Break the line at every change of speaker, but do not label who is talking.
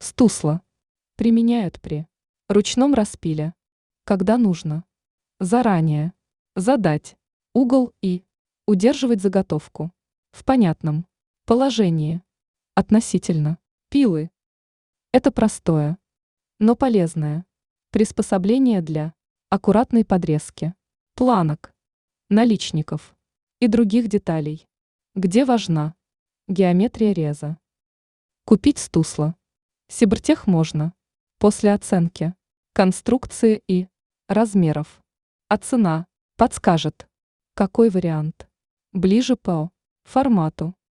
Стусла. Применяют при ручном распиле. Когда нужно. Заранее. Задать. Угол и. Удерживать заготовку. В понятном положении. Относительно. Пилы. Это простое, но полезное приспособление для аккуратной подрезки, планок, наличников и других деталей, где важна геометрия реза. Купить стусла. Сибртех можно после оценки конструкции и размеров. А цена подскажет, какой вариант ближе по формату.